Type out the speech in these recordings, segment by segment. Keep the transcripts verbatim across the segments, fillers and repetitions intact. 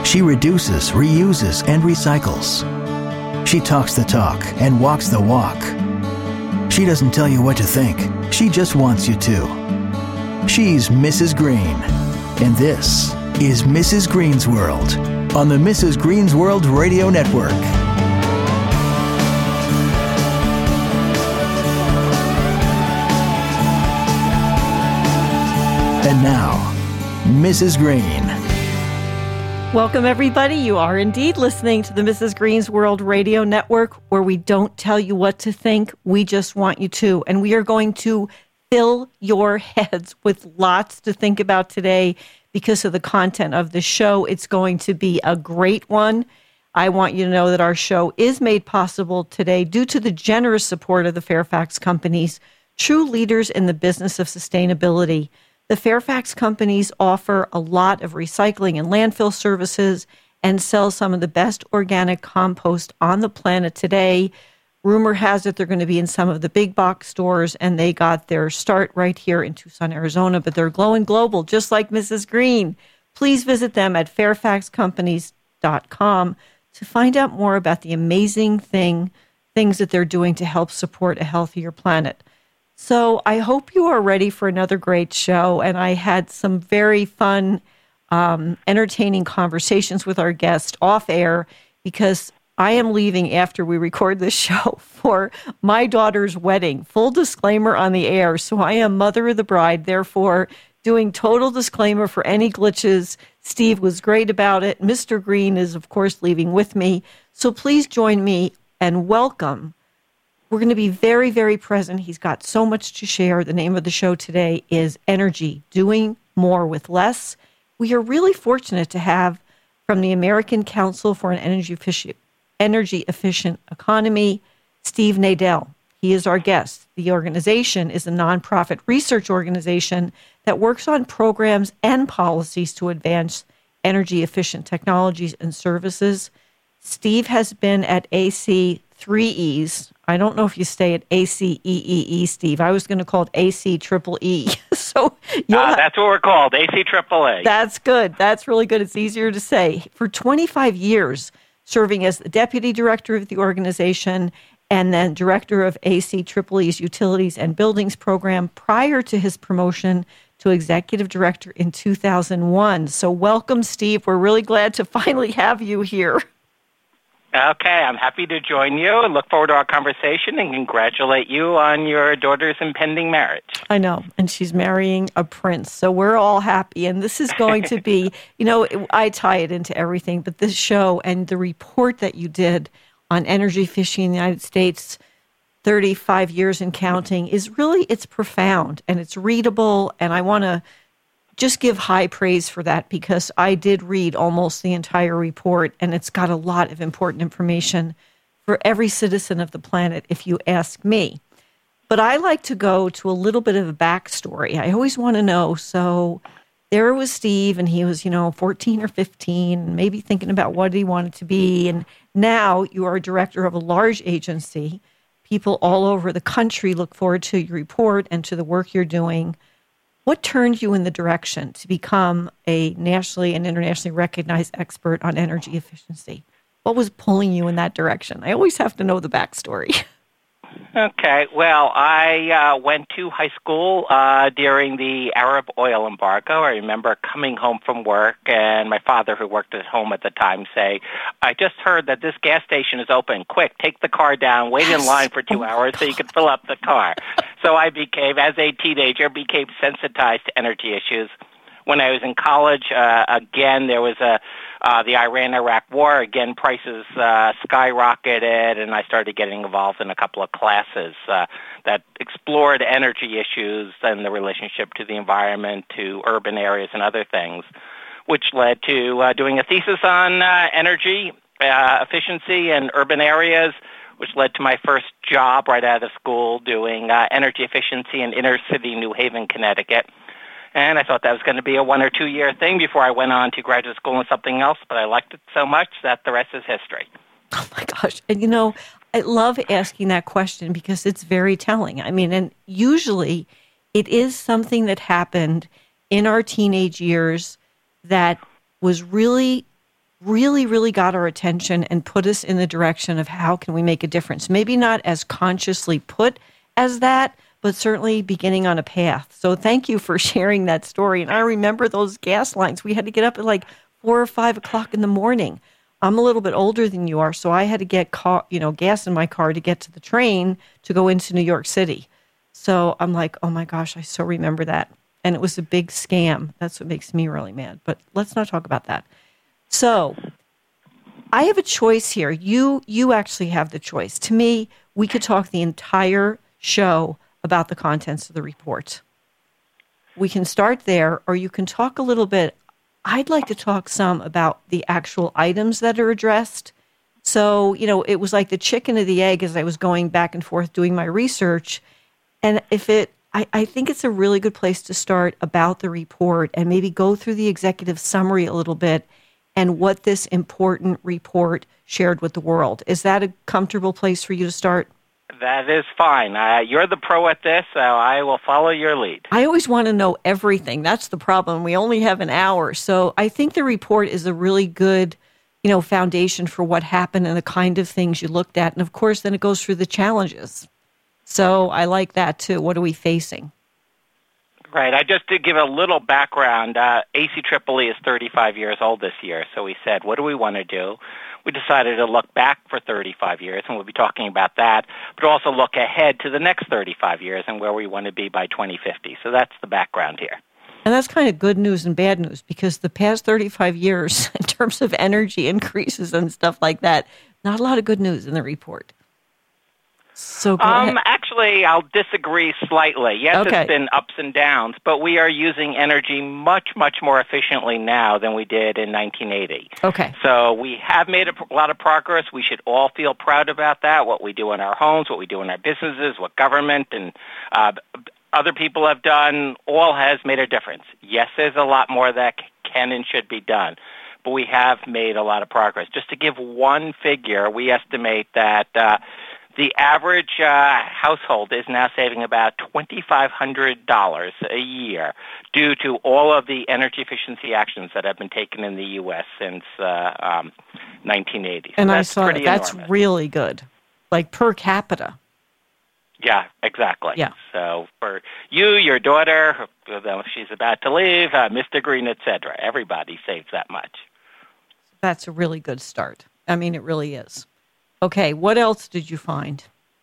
She reduces, reuses, and recycles. She talks the talk and walks the walk. She doesn't tell you what to think. She just wants you to. She's Missus Green. And this is Missus Green's World on the Missus Green's World Radio Network. And now, Missus Green. Welcome, everybody. You are indeed listening to the Missus Green's World Radio Network, where we don't tell you what to think. We just want you to. And we are going to fill your heads with lots to think about today because of the content of the show. It's going to be a great one. I want you to know that our show is made possible today due to the generous support of the Fairfax companies, true leaders in the business of sustainability. The Fairfax companies offer a lot of recycling and landfill services and sell some of the best organic compost on the planet today. Rumor has it they're going to be in some of the big box stores, and they got their start right here in Tucson, Arizona, but they're glowing global, just like Missus Green. Please visit them at fairfax companies dot com to find out more about the amazing thing, things that they're doing to help support a healthier planet. So I hope you are ready for another great show. And I had some very fun, um, entertaining conversations with our guest off air because I am leaving after we record this show for my daughter's wedding. Full disclaimer on the air. So I am mother of the bride, therefore doing total disclaimer for any glitches. Steve was great about it. Mister Green is, of course, leaving with me. So please join me and welcome. We're going to be very, very present. He's got so much to share. The name of the show today is Energy, Doing More with Less. We are really fortunate to have from the American Council for an Energy Efficient, Energy Efficient Economy, Steve Nadel. He is our guest. The organization is a nonprofit research organization that works on programs and policies to advance energy efficient technologies and services. Steve has been at A C three E's. I don't know if you stay at A C E E E, Steve. I was going to call it A C triple E. so uh, That's what we're called, A C triple A. That's good. That's really good. It's easier to say. For twenty-five years, serving as the deputy director of the organization and then director of A C triple E's Utilities and Buildings program prior to his promotion to executive director in two thousand one. So welcome, Steve. We're really glad to finally have you here. Okay, I'm happy to join you and look forward to our conversation and congratulate you on your daughter's impending marriage. I know, and she's marrying a prince, so we're all happy. And this is going to be, you know, I tie it into everything, but this show and the report that you did on energy efficiency in the United States, thirty-five years and counting, is really, it's profound and it's readable, and I want to just give high praise for that because I did read almost the entire report and it's got a lot of important information for every citizen of the planet, if you ask me. But I like to go to a little bit of a backstory. I always want to know, so there was Steve and he was, you know, fourteen or fifteen, maybe thinking about what he wanted to be. And now you are a director of a large agency. People all over the country look forward to your report and to the work you're doing. What turned you in the direction to become a nationally and internationally recognized expert on energy efficiency? What was pulling you in that direction? I always have to know the backstory. Okay, well, I uh, went to high school uh, during the Arab oil embargo. I remember coming home from work and my father, who worked at home at the time, say, I just heard that this gas station is open. Quick, take the car down, wait in line for two hours so you can fill up the car. So I became, as a teenager, became sensitized to energy issues. When I was in college, uh, again, there was a uh, the Iran-Iraq war. Again, prices uh, skyrocketed, and I started getting involved in a couple of classes uh, that explored energy issues and the relationship to the environment, to urban areas and other things, which led to uh, doing a thesis on uh, energy uh, efficiency in urban areas, which led to my first job right out of school doing uh, energy efficiency in inner-city New Haven, Connecticut. And I thought that was going to be a one- or two-year thing before I went on to graduate school and something else, but I liked it so much that the rest is history. Oh, my gosh. And, you know, I love asking that question because it's very telling. I mean, and usually it is something that happened in our teenage years that was really really, really got our attention and put us in the direction of how can we make a difference. Maybe not as consciously put as that, but certainly beginning on a path. So thank you for sharing that story. And I remember those gas lines. We had to get up at like four or five o'clock in the morning. I'm a little bit older than you are, so I had to get car, you know, gas in my car to get to the train to go into New York City. So I'm like, oh my gosh, I so remember that. And it was a big scam. That's what makes me really mad. But let's not talk about that. So I have a choice here. You you actually have the choice. To me, we could talk the entire show about the contents of the report. We can start there, or you can talk a little bit. I'd like to talk some about the actual items that are addressed. So, you know, it was like the chicken or the egg as I was going back and forth doing my research. And if it, I, I think it's a really good place to start about the report and maybe go through the executive summary a little bit and what this important report shared with the world. Is that a comfortable place for you to start? That is fine. Uh, you're the pro at this, so I will follow your lead. I always want to know everything. That's the problem. We only have an hour. So I think the report is a really good, you know, foundation for what happened and the kind of things you looked at. And of course, then it goes through the challenges. So I like that too. What are we facing? Right. I just to give a little background, uh, A C E E E is thirty-five years old this year. So we said, what do we want to do? We decided to look back for thirty-five years, and we'll be talking about that, but also look ahead to the next thirty-five years and where we want to be by twenty fifty. So that's the background here. And that's kind of good news and bad news, because the past thirty-five years, in terms of energy increases and stuff like that, not a lot of good news in the report. So go um, ahead. Actually, I'll disagree slightly. Yes, Okay. It's been ups and downs, but we are using energy much, much more efficiently now than we did in nineteen eighty. Okay. So we have made a p- lot of progress. We should all feel proud about that, what we do in our homes, what we do in our businesses, what government and uh, other people have done, all has made a difference. Yes, there's a lot more that can and should be done, but we have made a lot of progress. Just to give one figure, we estimate that uh, the average uh, household is now saving about two thousand five hundred dollars a year due to all of the energy efficiency actions that have been taken in the U S since uh, um, nineteen eighty. So And I that's saw pretty it. That's enormous. really good. Like per capita. Yeah, exactly. Yeah. So for you, your daughter, if she's about to leave, uh, Mister Green, et cetera, everybody saves that much. That's a really good start. I mean, it really is. Okay, what else did you find?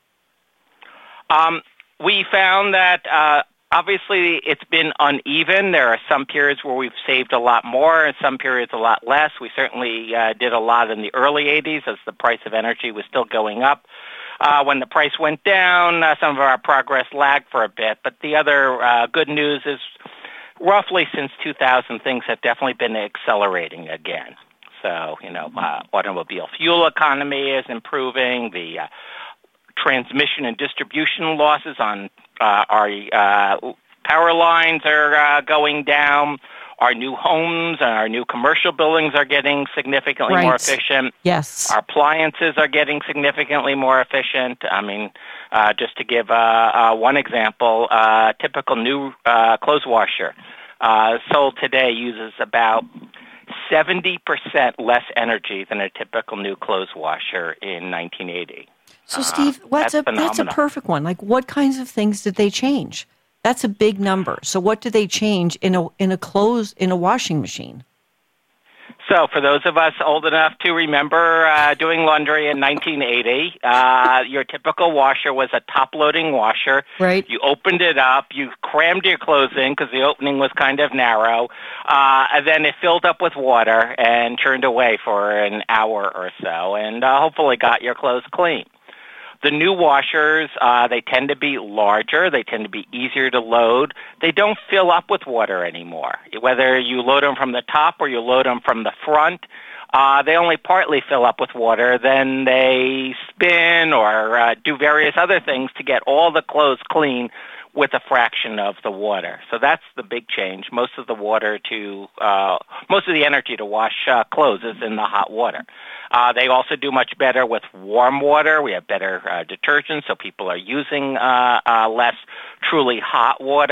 Um, we found that uh, obviously it's been uneven. There are some periods where we've saved a lot more and some periods a lot less. We certainly uh, did a lot in the early eighties as the price of energy was still going up. Uh, when the price went down, uh, some of our progress lagged for a bit. But the other uh, good news is roughly since two thousand, things have definitely been accelerating again. So, you know, uh, automobile fuel economy is improving. The uh, transmission and distribution losses on uh, our uh, power lines are uh, going down. Our new homes and our new commercial buildings are getting significantly Right. more efficient. Yes. Our appliances are getting significantly more efficient. I mean, uh, just to give uh, uh, one example, a uh, typical new uh, clothes washer uh, sold today uses about seventy percent less energy than a typical new clothes washer in nineteen eighty. So, Steve, Uh, what's that's a that's a phenomenal. perfect one. Like, what kinds of things did they change? That's a big number. So, what did they change in a in a clothes in a washing machine? So for those of us old enough to remember uh, doing laundry in nineteen eighty, uh, your typical washer was a top-loading washer. Right. You opened it up, you crammed your clothes in because the opening was kind of narrow, uh, and then it filled up with water and turned away for an hour or so, and uh, hopefully got your clothes clean. The new washers, uh, they tend to be larger. They tend to be easier to load. They don't fill up with water anymore. Whether you load them from the top or you load them from the front, uh, they only partly fill up with water. Then they spin or uh, do various other things to get all the clothes clean with a fraction of the water. So that's the big change. Most of the water to, uh, most of the energy to wash uh, clothes is in the hot water. Uh, they also do much better with warm water. We have better uh, detergents, so people are using uh, uh, less truly hot water.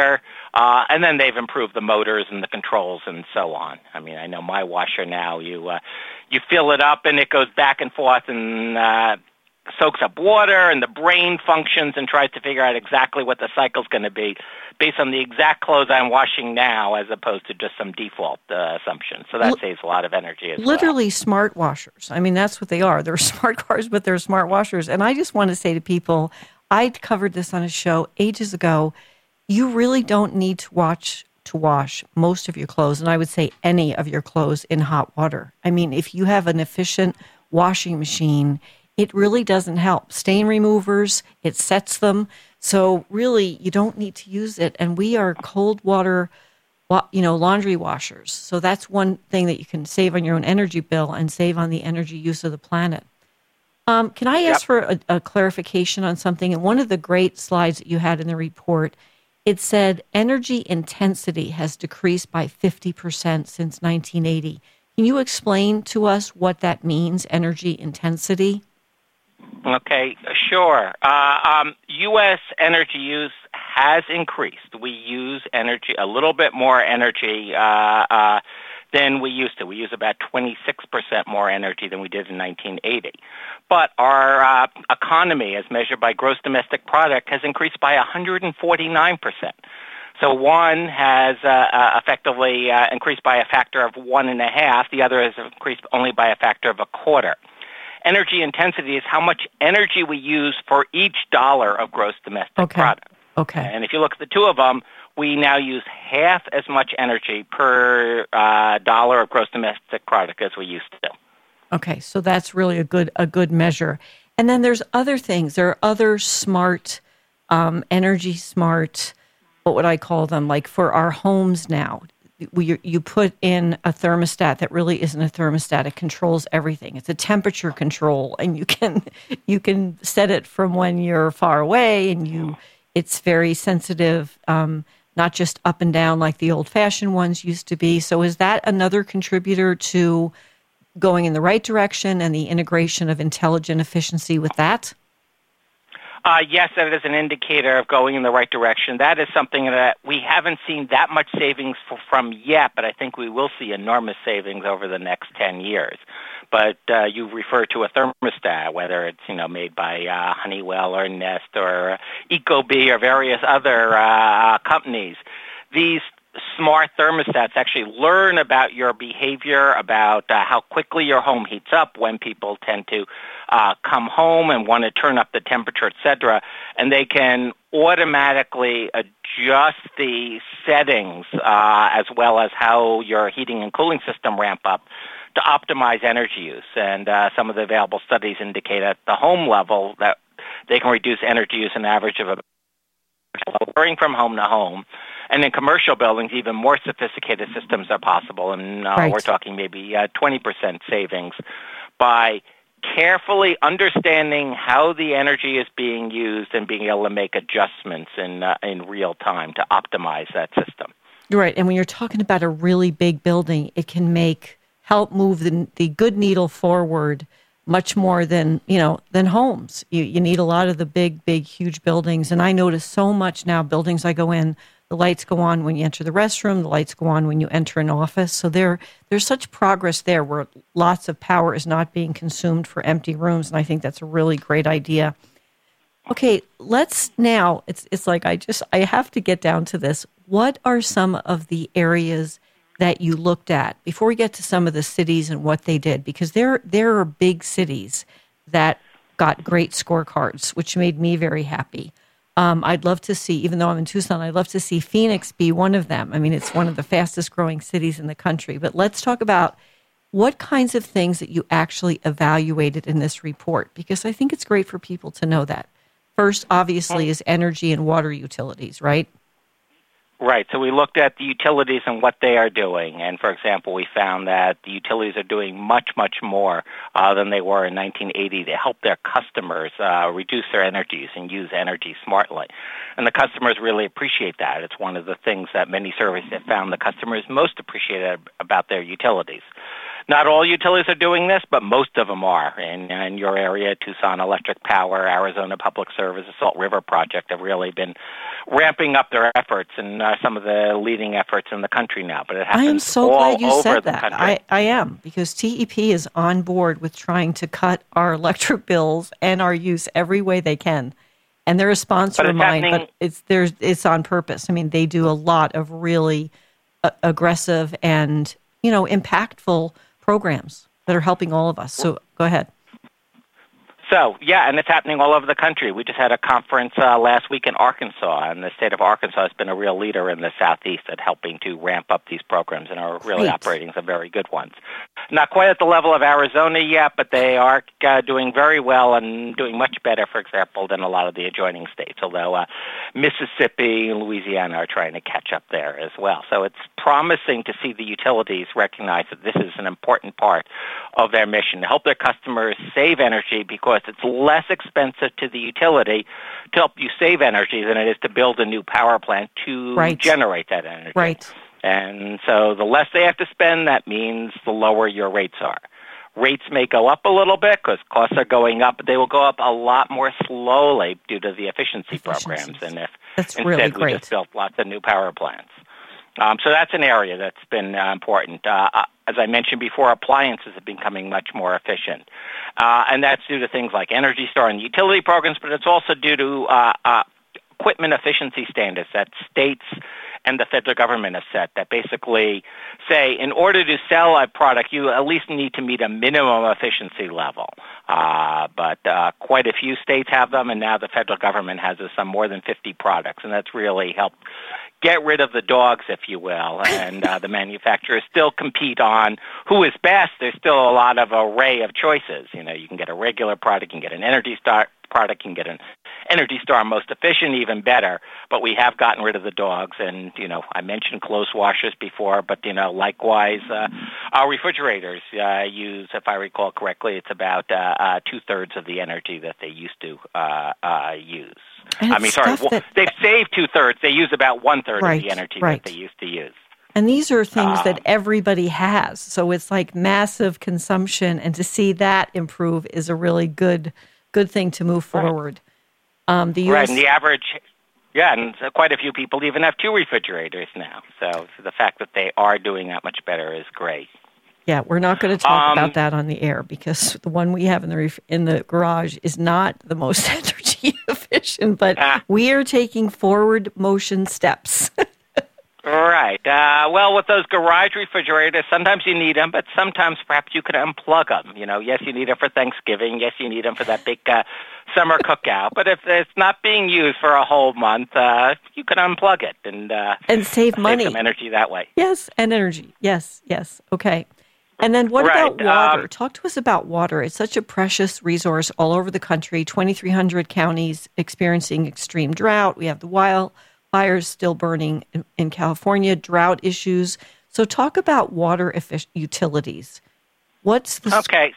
Uh, and then they've improved the motors and the controls and so on. I mean, I know my washer now, you uh, you fill it up and it goes back and forth and uh, soaks up water, and the brain functions and tries to figure out exactly what the cycle's going to be based on the exact clothes I'm washing now as opposed to just some default uh, assumption. So that L- saves a lot of energy as literally well. Smart washers. I mean, that's what they are. They're smart cars, but they're smart washers. And I just want to say to people, I covered this on a show ages ago. You really don't need to watch to wash most of your clothes, and I would say any of your clothes, in hot water. I mean, if you have an efficient washing machine, it really doesn't help. Stain removers, it sets them. So really, you don't need to use it. And we are cold water, you know, laundry washers. So that's one thing that you can save on your own energy bill and save on the energy use of the planet. Um, can I ask yep. for a, a clarification on something? And one of the great slides that you had in the report, it said energy intensity has decreased by fifty percent since nineteen eighty. Can you explain to us what that means, energy intensity? Okay, sure. Uh, um, U S energy use has increased. We use energy, a little bit more energy uh, uh, than we used to. We use about twenty-six percent more energy than we did in nineteen eighty. But our uh, economy, as measured by gross domestic product, has increased by one hundred forty-nine percent. So one has uh, uh, effectively uh, increased by a factor of one and a half. The other has increased only by a factor of a quarter. Energy intensity is how much energy we use for each dollar of gross domestic okay. product. Okay. And if you look at the two of them, we now use half as much energy per uh, dollar of gross domestic product as we used to. Okay, so that's really a good a good measure. And then there's other things. There are other smart, um, energy smart, what would I call them, like for our homes now. We, you put in a thermostat that really isn't a thermostat. It controls everything. It's a temperature control, and you can you can set it from when you're far away, and you it's very sensitive, um, not just up and down like the old-fashioned ones used to be. So is that another contributor to going in the right direction and the integration of intelligent efficiency with that? Uh, yes, that is an indicator of going in the right direction. That is something that we haven't seen that much savings for, from yet, but I think we will see enormous savings over the next ten years. But uh, you refer to a thermostat, whether it's you know made by uh, Honeywell or Nest or Ecobee or various other uh, companies. These smart thermostats actually learn about your behavior, about uh, how quickly your home heats up, when people tend to uh, come home and want to turn up the temperature, et cetera, and they can automatically adjust the settings uh, as well as how your heating and cooling system ramp up to optimize energy use. And uh, some of the available studies indicate at the home level that they can reduce energy use an average of about varying from home to home. And in commercial buildings, even more sophisticated systems are possible, and uh, right. we're talking maybe uh, twenty percent savings by carefully understanding how the energy is being used and being able to make adjustments in uh, in real time to optimize that system. Right, and when you're talking about a really big building, it can make help move the the good needle forward much more than, you know, than homes. You you need a lot of the big, big, huge buildings. And I notice so much now, buildings I go in, the lights go on when you enter the restroom, the lights go on when you enter an office. So there there's such progress there where lots of power is not being consumed for empty rooms. And I think that's a really great idea. Okay, let's now, it's it's like I just, I have to get down to this. What are some of the areas that you looked at before we get to some of the cities and what they did? Because there there are big cities that got great scorecards, which made me very happy. Um, I'd love to see, even though I'm in Tucson, I'd love to see Phoenix be one of them. I mean, it's one of the fastest growing cities in the country. But let's talk about what kinds of things that you actually evaluated in this report, because I think it's great for people to know that. First, obviously, is energy and water utilities, right? Right. So we looked at the utilities and what they are doing. And, for example, we found that the utilities are doing much, much more uh, than they were in nineteen eighty to help their customers uh, reduce their energy use and use energy smartly. And the customers really appreciate that. It's one of the things that many surveys have found the customers most appreciate about their utilities. Not all utilities are doing this, but most of them are. In, in your area, Tucson Electric Power, Arizona Public Service, the Salt River Project have really been ramping up their efforts, and uh, some of the leading efforts in the country now. But it happens I am so all glad you over said the that. country. I, I am, because T E P is on board with trying to cut our electric bills and our use every way they can. And they're a sponsor of mine, but it's there's it's on purpose. I mean, they do a lot of really uh, aggressive and, you know, impactful programs that are helping all of us. So go ahead. So, yeah, and it's happening all over the country. We just had a conference uh, last week in Arkansas, and the state of Arkansas has been a real leader in the Southeast at helping to ramp up these programs and are really Great. operating some very good ones. Not quite at the level of Arizona yet, but they are uh, doing very well and doing much better, for example, than a lot of the adjoining states, although uh, Mississippi and Louisiana are trying to catch up there as well. So it's promising to see the utilities recognize that this is an important part of their mission, to help their customers save energy, because it's less expensive to the utility to help you save energy than it is to build a new power plant to Right. generate that energy. Right. And so the less they have to spend, that means the lower your rates are. Rates may go up a little bit because costs are going up, but they will go up a lot more slowly due to the efficiency programs than if That's instead really we great. just built lots of new power plants. Um, so that's an area that's been uh, important. Uh, as I mentioned before, appliances have been becoming much more efficient. Uh, and that's due to things like Energy Star and utility programs, but it's also due to uh, uh, equipment efficiency standards that states and the federal government have set that basically say in order to sell a product, you at least need to meet a minimum efficiency level. Uh, but uh, quite a few states have them, and now the federal government has some more than fifty products, and that's really helped get rid of the dogs, if you will, and uh, the manufacturers still compete on who is best. There's still a lot of array of choices. You know, you can get a regular product, you can get an Energy Star product, you can get an Energy Star most efficient, even better, but we have gotten rid of the dogs, and, you know, I mentioned clothes washers before, but, you know, likewise, uh, our refrigerators uh, use, if I recall correctly, it's about uh, uh, two-thirds of the energy that they used to uh, uh, use. And I mean, sorry, that, they've saved two-thirds. They use about one-third right, of the energy right. that they used to use. And these are things Um, that everybody has. So it's like massive consumption, and to see that improve is a really good good thing to move forward. Right, um, the U S right and the average, yeah, and quite a few people even have two refrigerators now. So the fact that they are doing that much better is great. Yeah, we're not going to talk Um, about that on the air because the one we have in the ref- in the garage is not the most energy efficient, but Ah. we are taking forward motion steps. Right. Uh, well, with those garage refrigerators, sometimes you need them, but sometimes perhaps you could unplug them. You know, yes, you need them for Thanksgiving. Yes, you need them for that big uh, summer cookout. But if it's not being used for a whole month, uh, you can unplug it and uh, and save money. Save some energy that way. Yes, and energy. Yes, yes. Okay. And then what Right, about water? um, Talk to us about water. It's such a precious resource all over the country. twenty-three hundred counties experiencing extreme drought. We have the wildfires still burning in, in California, drought issues. So talk about water effic- utilities. What's the... Okay.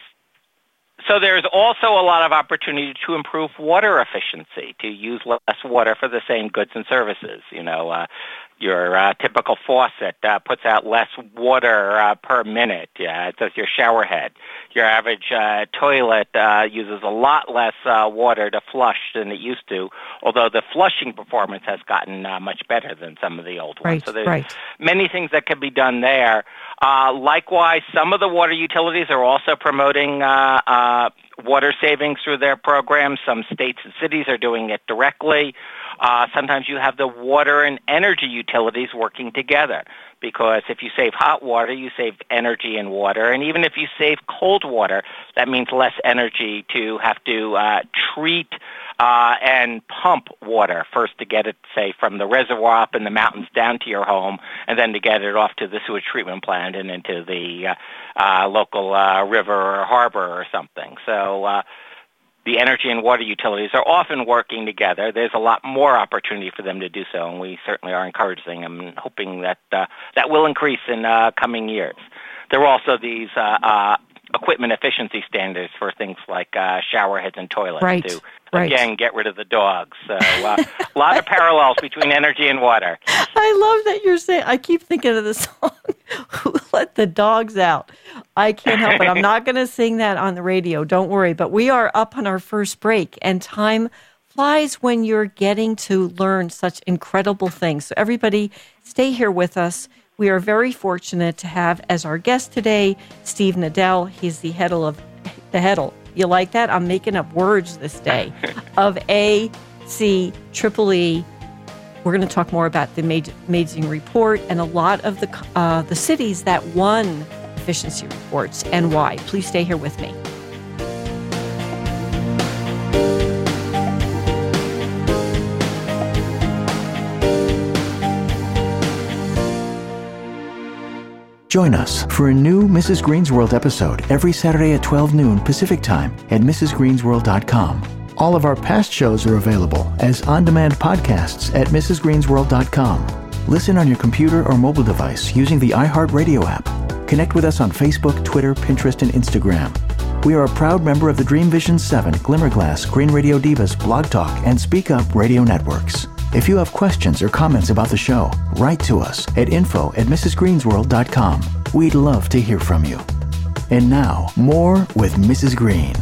So there's also a lot of opportunity to improve water efficiency, to use less water for the same goods and services. You know, uh, your uh, typical faucet uh, puts out less water uh, per minute. Yeah, it does your shower head. Your average uh, toilet uh, uses a lot less uh, water to flush than it used to, although the flushing performance has gotten uh, much better than some of the old ones. Right, so there's right. many things that can be done there. Uh, likewise, some of the water utilities are also promoting uh, uh, water savings through their programs. Some states and cities are doing it directly. Uh, sometimes you have the water and energy utilities working together, because if you save hot water, you save energy and water. And even if you save cold water, that means less energy to have to uh, treat uh, and pump water, first to get it, say, from the reservoir up in the mountains down to your home, and then to get it off to the sewage treatment plant and into the uh, uh, local uh, river or harbor or something. So uh, the energy and water utilities are often working together. There's a lot more opportunity for them to do so, and we certainly are encouraging them and hoping that uh, that will increase in uh, coming years. There are also these uh, uh, equipment efficiency standards for things like uh, shower heads and toilets Right, to, right. again, get rid of the dogs. So uh, a lot of parallels between energy and water. I love that you're saying, I keep thinking of the song, Who Let the Dogs Out. I can't help it. I'm not going to sing that on the radio. Don't worry. But we are up on our first break, and time flies when you're getting to learn such incredible things. So everybody, stay here with us. We are very fortunate to have as our guest today, Steve Nadel. He's the head of the head. You like that? I'm making up words this day of A C E E. We're going to talk more about the amazing report and a lot of the uh, the cities that won efficiency reports and why. Please stay here with me. Join us for a new Missus Green's World episode every Saturday at twelve noon Pacific Time at Mrs Greens World dot com. All of our past shows are available as on-demand podcasts at Mrs Greens World dot com. Listen on your computer or mobile device using the iHeartRadio app. Connect with us on Facebook, Twitter, Pinterest, and Instagram. We are a proud member of the Dream Vision seven, Glimmerglass, Green Radio Divas, Blog Talk, and Speak Up radio networks. If you have questions or comments about the show, write to us at info at Mrs Greens World dot com. We'd love to hear from you. And now, more with Missus Green.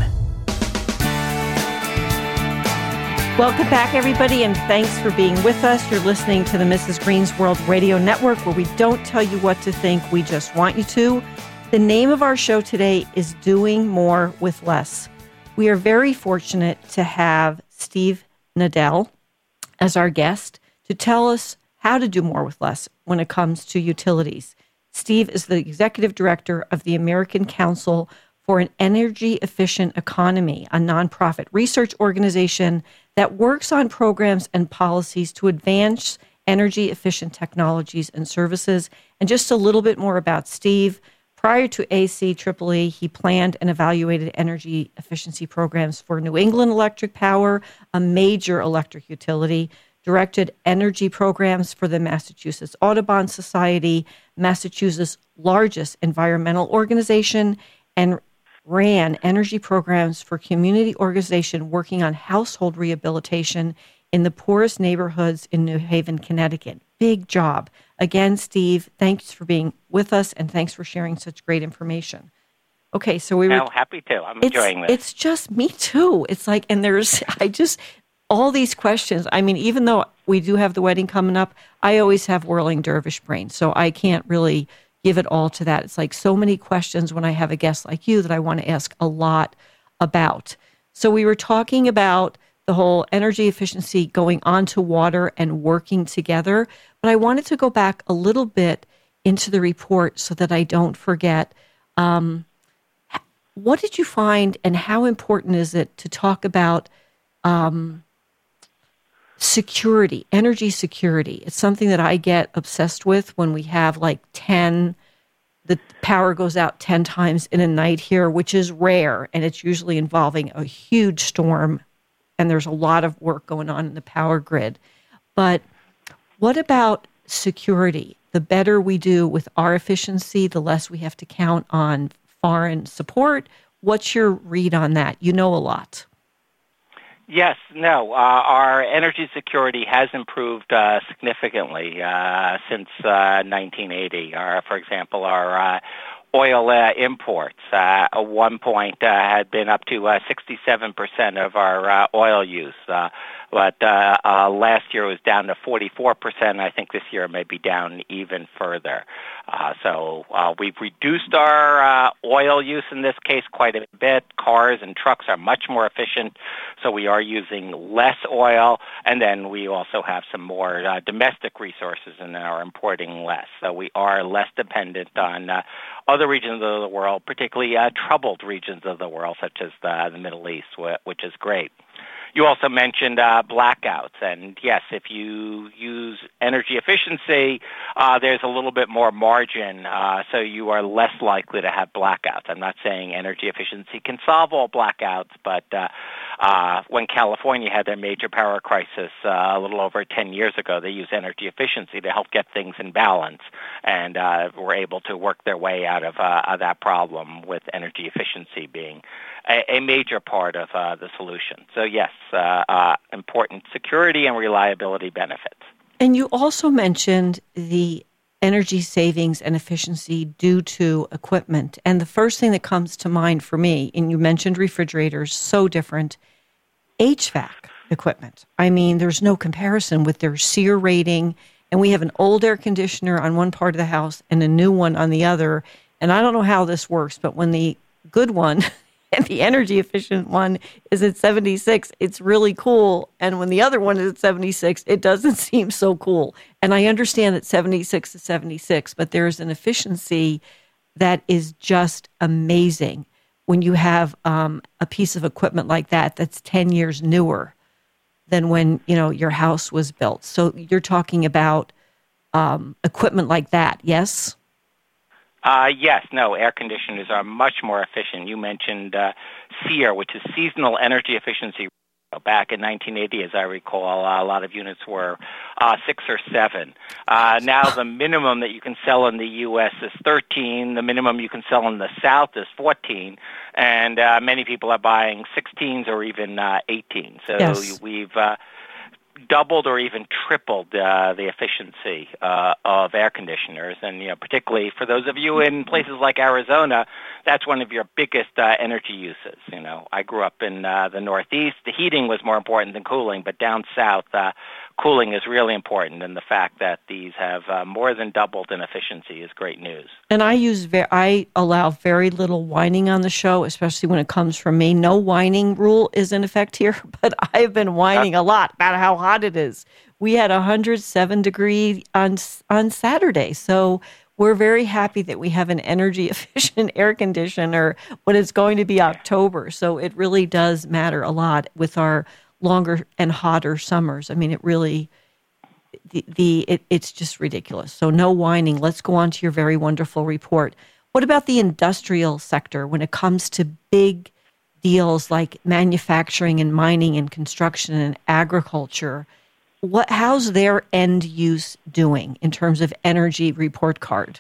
Welcome back, everybody, and thanks for being with us. You're listening to the Missus Green's World Radio Network, where we don't tell you what to think, we just want you to. The name of our show today is Doing More with Less. We are very fortunate to have Steve Nadel as our guest to tell us how to do more with less when it comes to utilities. Steve is the executive director of the American Council for an Energy Efficient Economy, a nonprofit research organization that works on programs and policies to advance energy efficient technologies and services. And just a little bit more about Steve. Prior to A C E E E, he planned and evaluated energy efficiency programs for New England Electric Power, a major electric utility, directed energy programs for the Massachusetts Audubon Society, Massachusetts' largest environmental organization, and ran energy programs for community organization working on household rehabilitation in the poorest neighborhoods in New Haven, Connecticut. Big job. Again, Steve, thanks for being with us, and thanks for sharing such great information. Okay, so we were... Oh, happy to. I'm enjoying this. It's just, me too. It's like, and there's, I just, all these questions. I mean, even though we do have the wedding coming up, I always have whirling dervish brain, so I can't really give it all to that. It's like so many questions when I have a guest like you that I want to ask a lot about. So we were talking about the whole energy efficiency going onto water and working together, but I wanted to go back a little bit into the report so that I don't forget. Um, what did you find, and how important is it to talk about um, security, energy security? It's something that I get obsessed with when we have like ten, the power goes out ten times in a night here, which is rare, and it's usually involving a huge storm, and there's a lot of work going on in the power grid. But what about security? The better we do with our efficiency, the less we have to count on foreign support. What's your read on that? You know a lot. Yes, no. Uh, our energy security has improved uh, significantly uh, since uh, nineteen eighty. Our, for example, our uh, oil uh, imports uh, at one point uh, had been up to uh, sixty-seven percent of our uh, oil use. Uh, but uh, uh, last year it was down to forty-four percent. I think this year it may be down even further. Uh, so uh, we've reduced our uh, oil use in this case quite a bit. Cars and trucks are much more efficient, so we are using less oil. And then we also have some more uh, domestic resources and are importing less. So we are less dependent on uh, other regions of the world, particularly uh, troubled regions of the world, such as the, the Middle East, which is great. You also mentioned uh, blackouts, and yes, if you use energy efficiency, uh, there's a little bit more margin, uh, so you are less likely to have blackouts. I'm not saying energy efficiency can solve all blackouts, but uh, uh, when California had their major power crisis uh, a little over ten years ago, they used energy efficiency to help get things in balance, and uh, were able to work their way out of, uh, of that problem with energy efficiency being a, a major part of uh, the solution. So yes, uh, uh, important security and reliability benefits. And you also mentioned the energy savings and efficiency due to equipment. And the first thing that comes to mind for me, and you mentioned refrigerators, so different, H V A C equipment. I mean, there's no comparison with their SEER rating, and we have an old air conditioner on one part of the house and a new one on the other. And I don't know how this works, but when the good one and the energy efficient one is at seventy-six, it's really cool. And when the other one is at seventy-six, it doesn't seem so cool. And I understand that seventy-six is seventy-six, but there's an efficiency that is just amazing when you have um, a piece of equipment like that that's ten years newer than when, you know, your house was built. So you're talking about um, equipment like that, yes? Uh, yes, no, air conditioners are much more efficient. You mentioned uh, SEER, which is Seasonal Energy Efficiency. Back in nineteen eighty, as I recall, uh, a lot of units were uh, six or seven. Uh, now the minimum that you can sell in the U S is thirteen. The minimum you can sell in the South is fourteen. And uh, many people are buying sixteens or even uh, eighteen. So yes. we've uh, doubled or even tripled uh, the efficiency uh, of air conditioners. And, you know, particularly for those of you in places like Arizona, that's one of your biggest uh, energy uses. You know, I grew up in uh, the Northeast. The heating was more important than cooling, but down south, uh, cooling is really important. And the fact that these have uh, more than doubled in efficiency is great news. And I use, ve- I allow very little whining on the show, especially when it comes from me. No whining rule is in effect here, but I've been whining a lot about how hot it is. We had one hundred seven degree on on Saturday, so we're very happy that we have an energy efficient air conditioner when it's going to be October. So it really does matter a lot with our longer and hotter summers. I mean, it really, the, the it, it's just ridiculous. So no whining. Let's go on to your very wonderful report. What about the industrial sector when it comes to big deals like manufacturing and mining and construction and agriculture? What, how's their end use doing in terms of energy report card?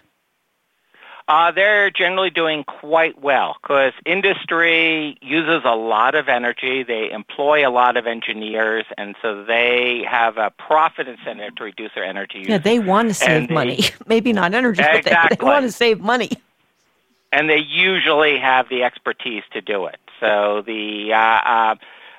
Uh, they're generally doing quite well because industry uses a lot of energy. They employ a lot of engineers, and so they have a profit incentive to reduce their energy use. Yeah, they want to save they, money. Maybe not energy, exactly. but they, they want to save money. And they usually have the expertise to do it. So the uh, uh,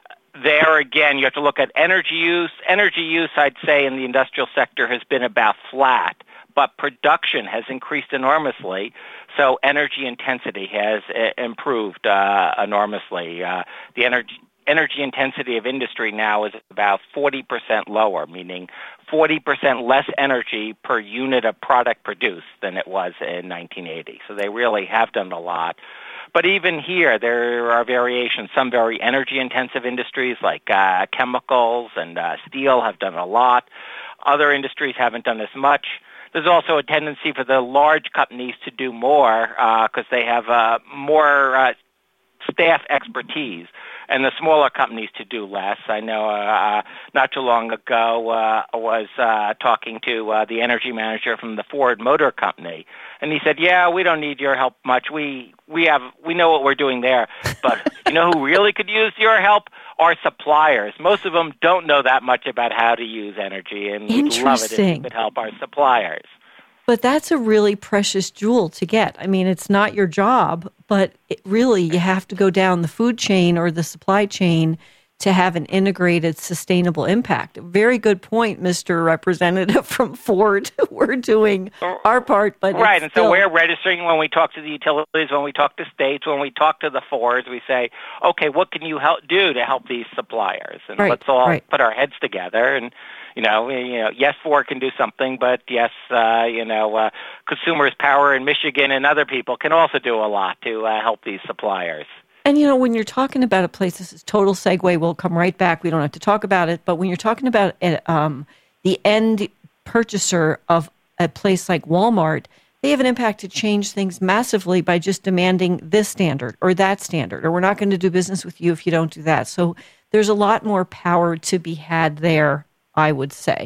there again, you have to look at energy use. Energy use, I'd say, in the industrial sector has been about flat, but production has increased enormously. So energy intensity has uh, improved uh, enormously. Uh, the energy energy intensity of industry now is about forty percent lower, meaning forty percent less energy per unit of product produced than it was in nineteen eighty. So they really have done a lot. But even here, there are variations. Some very energy-intensive industries like uh, chemicals and uh, steel have done a lot. Other industries haven't done as much. There's also a tendency for the large companies to do more because uh, they have uh, more uh, staff expertise, and the smaller companies to do less. I know uh, not too long ago uh, I was uh, talking to uh, the energy manager from the Ford Motor Company, and he said, "Yeah, we don't need your help much. We we have we know what we're doing there, but you know who really could use your help? Our suppliers. Most of them don't know that much about how to use energy, and we'd love it if you could help our suppliers." But that's a really precious jewel to get. I mean, it's not your job, but it really you have to go down the food chain or the supply chain to have an integrated, sustainable impact. Very good point, Mister Representative from Ford. We're doing our part, but right, it's and still... so we're registering when we talk to the utilities, when we talk to states, when we talk to the Fords, we say, okay, what can you help do to help these suppliers? And right, let's all right. put our heads together and You know, you know, yes, Ford can do something, but yes, uh, you know, uh, Consumers Power in Michigan and other people can also do a lot to uh, help these suppliers. And, you know, when you're talking about a place, this is total segue, we'll come right back. We don't have to talk about it. But when you're talking about um, the end purchaser of a place like Walmart, they have an impact to change things massively by just demanding this standard or that standard, or we're not going to do business with you if you don't do that. So there's a lot more power to be had there, I would say.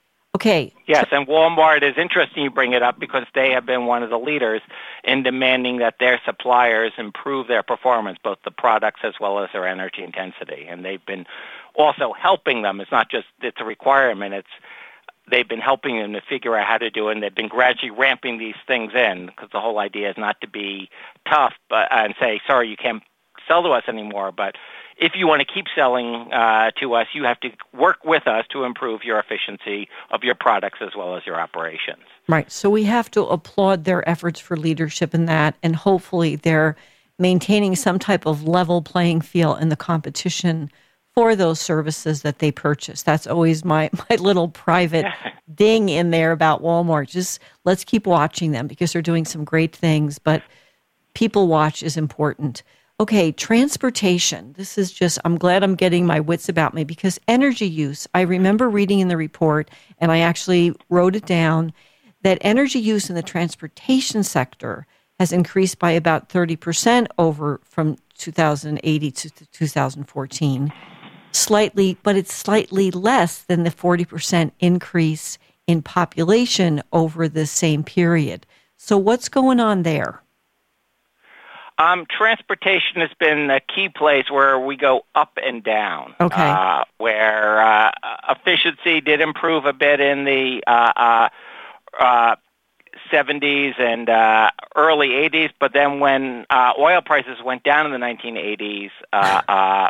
Okay. Yes, and Walmart is interesting you bring it up because they have been one of the leaders in demanding that their suppliers improve their performance, both the products as well as their energy intensity. And they've been also helping them. It's not just it's a requirement. It's they've been helping them to figure out how to do it, and they've been gradually ramping these things in, because the whole idea is not to be tough but and say, sorry, you can't sell to us anymore, but if you want to keep selling uh, to us, you have to work with us to improve your efficiency of your products as well as your operations. Right. So we have to applaud their efforts for leadership in that, and hopefully they're maintaining some type of level playing field in the competition for those services that they purchase. That's always my, my little private ding in there about Walmart. Just let's keep watching them because they're doing some great things, but people watch is important. Okay, transportation. This is just, I'm glad I'm getting my wits about me because energy use, I remember reading in the report, and I actually wrote it down, that energy use in the transportation sector has increased by about thirty percent over from two thousand eight to two thousand fourteen. Slightly, but it's slightly less than the forty percent increase in population over the same period. So what's going on there? Um, transportation has been a key place where we go up and down. Okay. Uh, where uh, efficiency did improve a bit in the uh, uh, uh, seventies and uh, early eighties, but then when uh, oil prices went down in the nineteen eighties, uh, uh,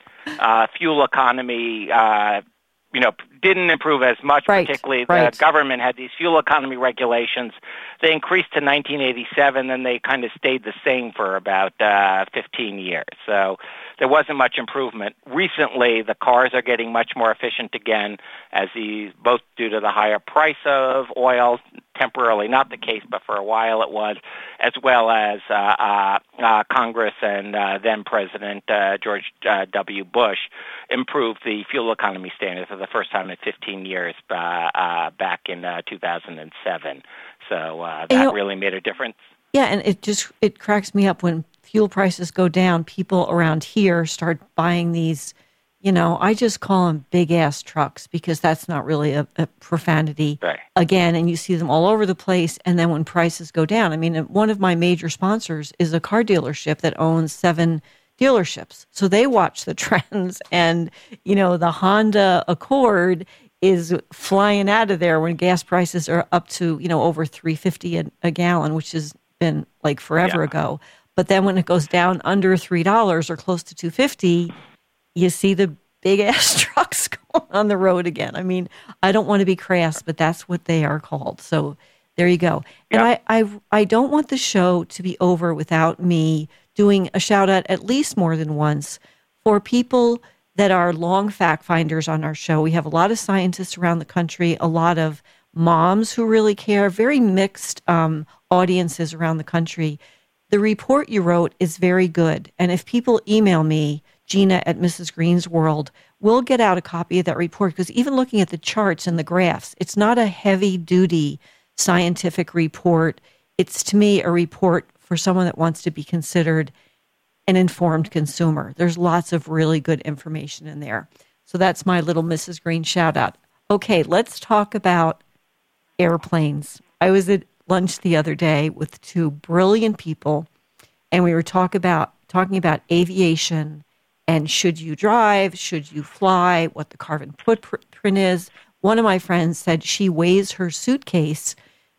uh, fuel economy uh, you know, didn't improve as much, right, particularly right. the government had these fuel economy regulations. They increased to nineteen eighty-seven, and they kind of stayed the same for about uh, fifteen years. So there wasn't much improvement. Recently, the cars are getting much more efficient again, as these, both due to the higher price of oil, temporarily not the case, but for a while it was, as well as uh, uh, uh, Congress and uh, then President uh, George uh, W. Bush improved the fuel economy standard for the first time in fifteen years uh, uh, back in uh, two thousand seven. So uh, that you know, really made a difference. Yeah, and it just it cracks me up when fuel prices go down. People around here start buying these, you know, I just call them big-ass trucks because that's not really a, a profanity. Right. Again, and you see them all over the place, and then when prices go down, I mean, one of my major sponsors is a car dealership that owns seven dealerships. So they watch the trends, and, you know, the Honda Accord is flying out of there when gas prices are up to, you know, over three fifty a, a gallon, which has been like forever yeah. ago. But then when it goes down under three dollars or close to two fifty, you see the big ass trucks going on the road again. I mean, I don't want to be crass, but that's what they are called. So there you go. And yeah. I, I, I don't want the show to be over without me doing a shout out at least more than once for people that are long fact finders on our show. We have a lot of scientists around the country, a lot of moms who really care, very mixed um, audiences around the country. The report you wrote is very good. And if people email me, Gina at Missus Green's World, we'll get out a copy of that report, because even looking at the charts and the graphs, it's not a heavy-duty scientific report. It's, to me, a report for someone that wants to be considered an informed consumer. There's lots of really good information in there. So that's my little Missus Green shout out. Okay, let's talk about airplanes. I was at lunch the other day with two brilliant people, and we were talk about talking about aviation and should you drive, should you fly, what the carbon footprint is. One of my friends said she weighs her suitcase.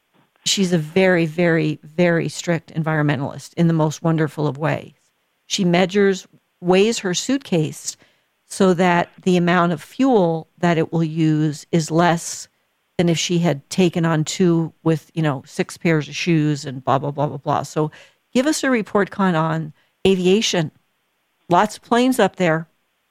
She's a very, very, very strict environmentalist in the most wonderful of ways. She measures, weighs her suitcase so that the amount of fuel that it will use is less than if she had taken on two with, you know, six pairs of shoes and blah, blah, blah, blah, blah. So give us a report, Con, on aviation. Lots of planes up there.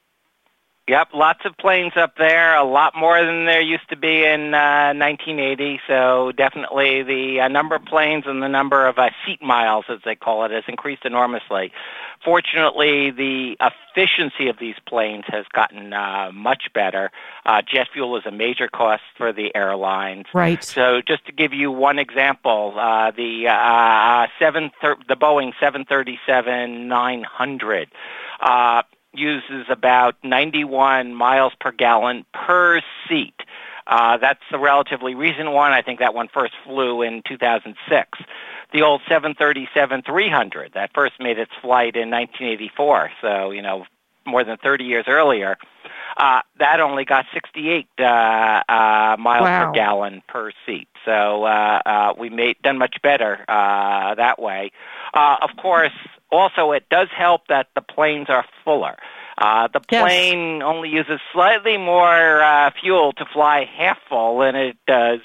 Yep, lots of planes up there, a lot more than there used to be in uh, nineteen eighty. So definitely the uh, number of planes and the number of uh, seat miles, as they call it, has increased enormously. Fortunately, the efficiency of these planes has gotten uh, much better. Uh, jet fuel is a major cost for the airlines. Right. So just to give you one example, uh, the uh, seven thir- the Boeing seven thirty-seven nine hundred uh, uses about ninety-one miles per gallon per seat. Uh, that's a relatively recent one. I think that one first flew in two thousand six. The old seven thirty-seven three hundred, that first made its flight in nineteen eighty-four, so, you know, more than thirty years earlier, uh, that only got sixty-eight uh, uh, miles Wow. per gallon per seat. So uh, uh, we made done much better uh, that way. Uh, of course, also it does help that the planes are fuller. Uh, the Yes. plane only uses slightly more uh, fuel to fly half full than it does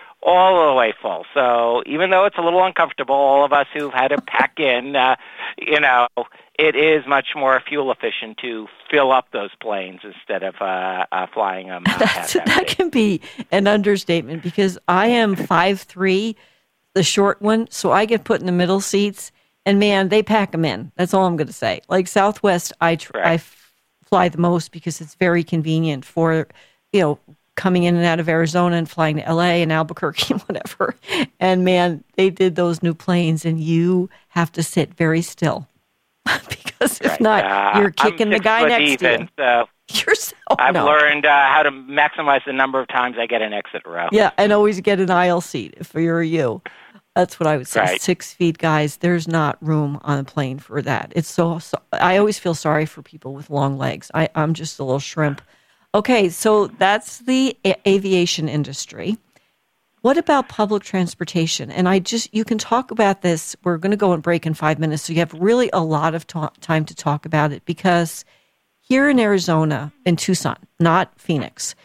all the way full. So even though it's a little uncomfortable, all of us who've had to pack in, uh, you know, it is much more fuel efficient to fill up those planes instead of uh, uh, flying them uh, That's, half that empty. can be an understatement because I am five three, the short one, so I get put in the middle seats, and man, they pack them in. That's all I'm going to say. Like Southwest, I tr- Correct. I f- fly the most because it's very convenient for, you know, coming in and out of Arizona and flying to L A and Albuquerque and whatever. And man, they did those new planes, and you have to sit very still because if Right. not, Uh, you're kicking I'm the six guy foot next to even, you. So Yourself. I've no. learned uh, how to maximize the number of times I get an exit row. Yeah, and always get an aisle seat if you're you. That's what I would say. Right. Six feet, guys. There's not room on a plane for that. It's so, so. I always feel sorry for people with long legs. I, I'm just a little shrimp. Okay, so that's the a- aviation industry. What about public transportation? And I just, you can talk about this. We're going to go and break in five minutes, so you have really a lot of ta- time to talk about it because here in Arizona, in Tucson, not Phoenix,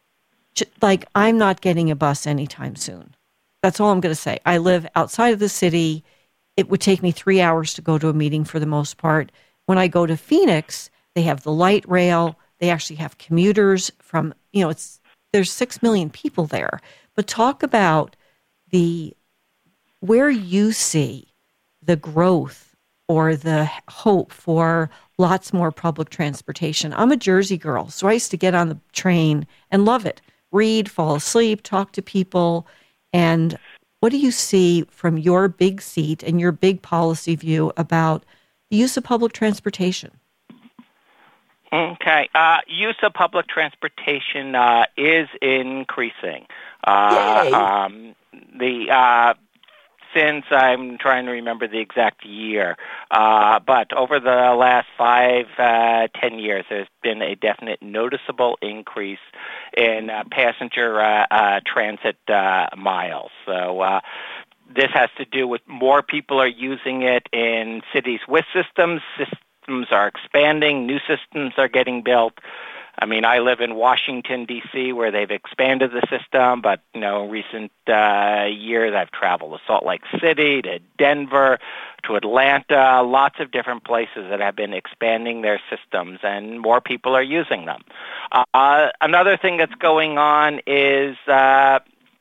j- like I'm not getting a bus anytime soon. That's all I'm going to say. I live outside of the city. It would take me three hours to go to a meeting for the most part. When I go to Phoenix, they have the light rail. They actually have commuters from, you know, it's there's six million people there. But talk about the where you see the growth or the hope for lots more public transportation. I'm a Jersey girl, so I used to get on the train and love it. Read, fall asleep, talk to people. And what do you see from your big seat and your big policy view about the use of public transportation? Okay. Uh, use of public transportation uh, is increasing. Uh, Yay. um, the uh, since I'm trying to remember the exact year, uh, but over the last five, uh, ten years, there's been a definite noticeable increase in uh, passenger uh, uh, transit uh, miles. So uh, this has to do with more people are using it in cities with systems. Systems are expanding. New systems are getting built. I mean, I live in Washington, D C, where they've expanded the system, but, you know, recent uh, years I've traveled to Salt Lake City, to Denver, to Atlanta, lots of different places that have been expanding their systems, and more people are using them. Uh, another thing that's going on is uh,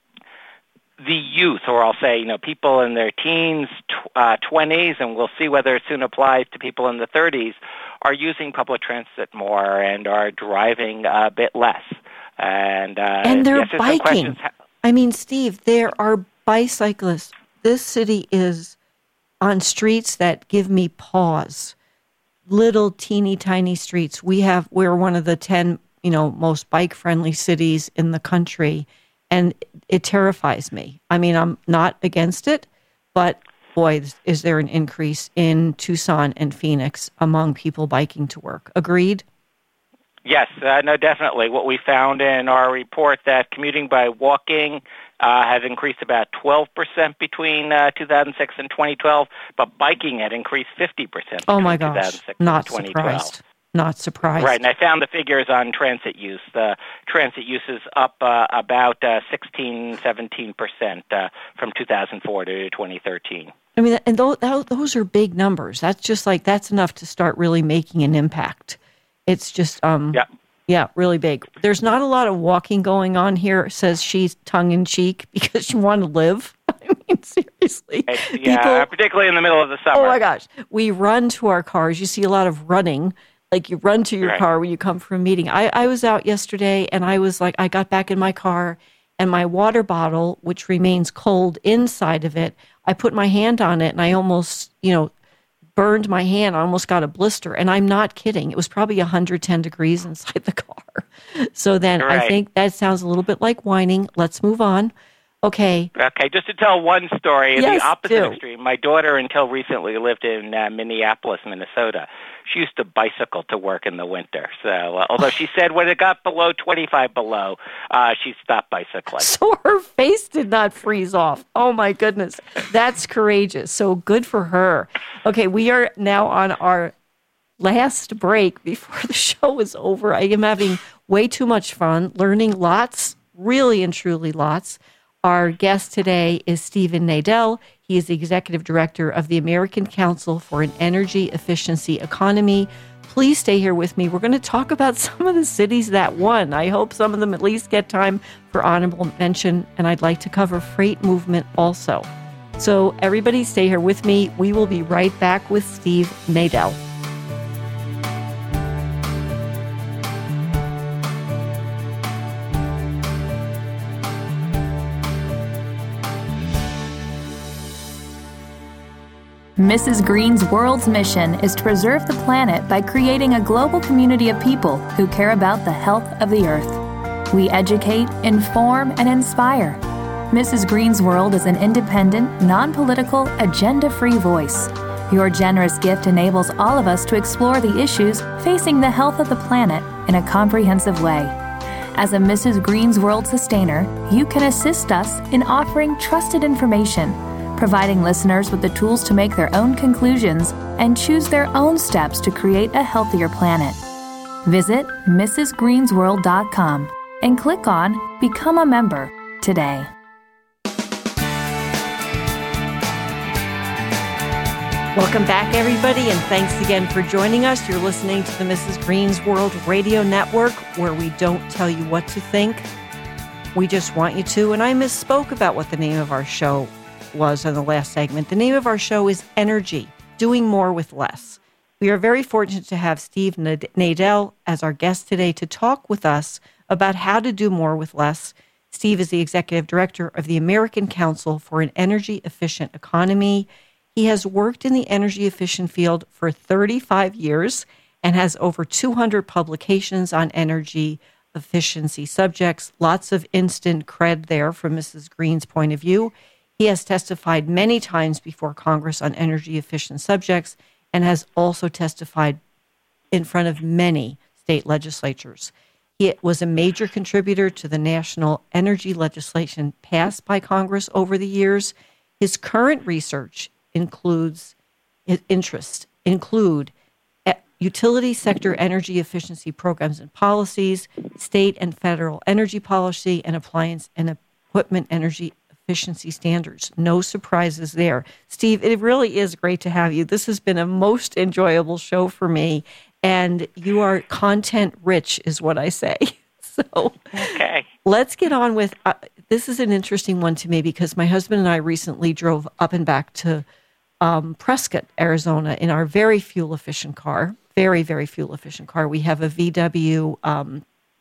the youth, or I'll say, you know, people in their teens, tw- uh, twenties, and we'll see whether it soon applies to people in the thirties, are using public transit more and are driving a bit less. And, uh, And they're yes, there's some biking. questions. I mean, Steve, there are bicyclists. This city is on streets that give me pause. Little teeny tiny streets. We have, we're one of the ten, you know, most bike friendly cities in the country. And it terrifies me. I mean, I'm not against it, but boy, is there an increase in Tucson and Phoenix among people biking to work. Agreed? Yes, uh, no, definitely. What we found in our report that commuting by walking uh, has increased about twelve percent between uh, two thousand six and twenty twelve, but biking had increased fifty percent Oh between my gosh, two thousand six not and twenty twelve. surprised. Not surprised. Right, and I found the figures on transit use. The transit use is up uh, about uh, sixteen, seventeen percent uh, from two thousand four to twenty thirteen. I mean, and those, those are big numbers. That's just like, that's enough to start really making an impact. It's just, um, Yeah. yeah, really big. There's not a lot of walking going on here, says she's tongue in cheek, because you want to live. I mean, seriously. It's, yeah, People, particularly in the middle of the summer. oh my gosh. We run to our cars. You see a lot of running. Like you run to your Right. car when you come from a meeting. I, I was out yesterday and I was like, I got back in my car and my water bottle, which remains cold inside of it, I put my hand on it and I almost, you know, burned my hand. I almost got a blister. And I'm not kidding. It was probably one hundred ten degrees inside the car. So then I Right. think that sounds a little bit like whining. Let's move on. Okay. Okay, just to tell one story, Yes, the opposite do. extreme. My daughter, until recently, lived in uh, Minneapolis, Minnesota. she used to bicycle to work in the winter. So, uh, although she said when it got below twenty-five below, uh, she stopped bicycling. So her face did not freeze off. Oh, my goodness. That's courageous. So good for her. Okay, we are now on our last break before the show is over. I am having way too much fun, learning lots, really and truly lots. Our guest today is Stephen Nadel. He is the Executive Director of the American Council for an Energy Efficiency Economy. Please stay here with me. We're going to talk about some of the cities that won. I hope some of them at least get time for honorable mention, and I'd like to cover freight movement also. So everybody stay here with me. We will be right back with Steve Nadel. Missus Green's world's mission is to preserve the planet by creating a global community of people who care about the health of the earth. We educate, inform, and inspire. Missus Green's World is an independent, non-political, agenda-free voice. Your generous gift enables all of us to explore the issues facing the health of the planet in a comprehensive way. As a Missus Green's World sustainer, you can assist us in offering trusted information, providing listeners with the tools to make their own conclusions and choose their own steps to create a healthier planet. Visit missus greens world dot com and click on Become a Member today. Welcome back, everybody, and thanks again for joining us. You're listening to the Missus Green's World Radio Network, where we don't tell you what to think. We just want you to, and I misspoke about what the name of our show was in the last segment. The name of our show is Energy, Doing More with Less. We are very fortunate to have Steve Nadel as our guest today to talk with us about how to do more with less. Steve is the Executive Director of the American Council for an Energy Efficient Economy. He has worked in the energy efficient field for thirty-five years and has over two hundred publications on energy efficiency subjects. Lots of instant cred there from Missus Green's point of view. He has testified many times before Congress on energy efficient subjects and has also testified in front of many state legislatures. He was a major contributor to the national energy legislation passed by Congress over the years. His current research includes his interests include utility sector energy efficiency programs and policies, state and federal energy policy, and appliance and equipment energy efficiency standards. No surprises there. Steve, it really is great to have you. This has been a most enjoyable show for me, and you are content rich is what I say. So okay. Let's get on with, uh, this is an interesting one to me because my husband and I recently drove up and back to um, Prescott, Arizona in our very fuel efficient car, very, very fuel efficient car. We have a V W um,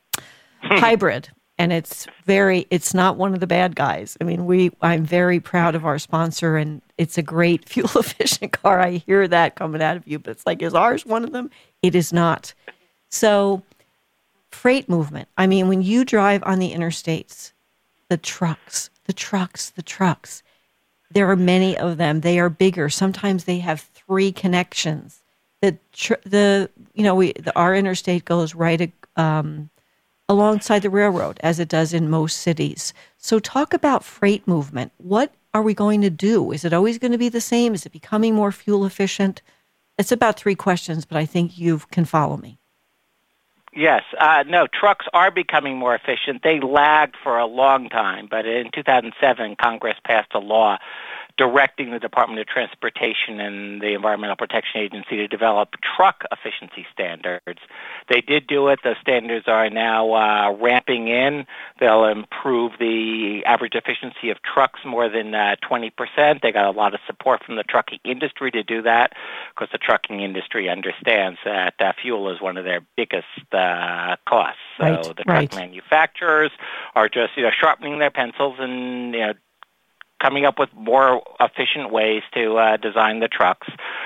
hybrid. And it's very, it's not one of the bad guys. I mean, we, I'm very proud of our sponsor, and it's a great fuel efficient car. I hear that coming out of you, but it's like, is ours one of them? It is not. So freight movement. I mean, when you drive on the interstates, the trucks, the trucks, the trucks, there are many of them. They are bigger. Sometimes they have three connections. The, tr- the, you know, we, the, our interstate goes right, um, alongside the railroad, as it does in most cities. So talk about freight movement. What are we going to do? Is it always going to be the same? Is it becoming more fuel efficient? It's about three questions, but I think you can follow me. Yes. Uh, no, trucks are becoming more efficient. They lagged for a long time, but in two thousand seven, Congress passed a law directing the Department of Transportation and the Environmental Protection Agency to develop truck efficiency standards. They did do it. The standards are now uh, ramping in. They'll improve the average efficiency of trucks more than uh, twenty percent. They got a lot of support from the trucking industry to do that because the trucking industry understands that uh, fuel is one of their biggest uh, costs. So right, the truck right. manufacturers are just, you know, sharpening their pencils and, you know, coming up with more efficient ways to uh, design the trucks.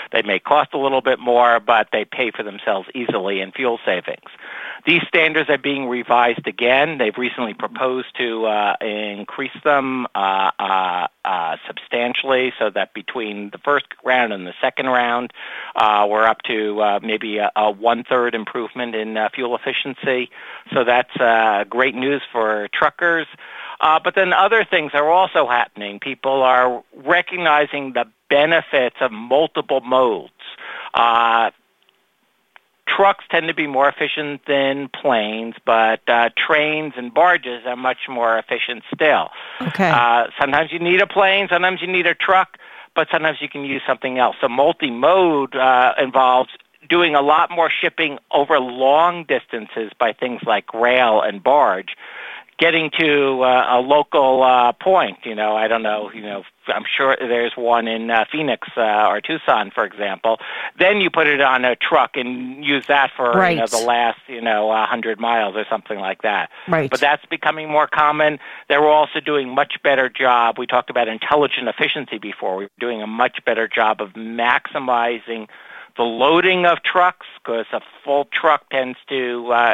They may cost a little bit more, but they pay for themselves easily in fuel savings. These standards are being revised again. They've recently proposed to uh, increase them uh, uh, uh, substantially so that between the first round and the second round, uh, we're up to uh, maybe a, a one-third improvement in uh, fuel efficiency. So that's uh, great news for truckers. Uh, but then other things are also happening. People are recognizing the benefits of multiple modes. Uh, Trucks tend to be more efficient than planes, but uh, trains and barges are much more efficient still. Okay. Uh, sometimes you need a plane, sometimes you need a truck, but sometimes you can use something else. So multi-mode uh, involves doing a lot more shipping over long distances by things like rail and barge, getting to uh, a local uh, point. You know, I don't know, you know, I'm sure there's one in uh, Phoenix uh, or Tucson, for example. Then you put it on a truck and use that for right. you know, the last, you know, one hundred miles or something like that. Right. But that's becoming more common. They're also doing much better job. We talked about intelligent efficiency before. We're doing a much better job of maximizing the loading of trucks, because a full truck tends to uh,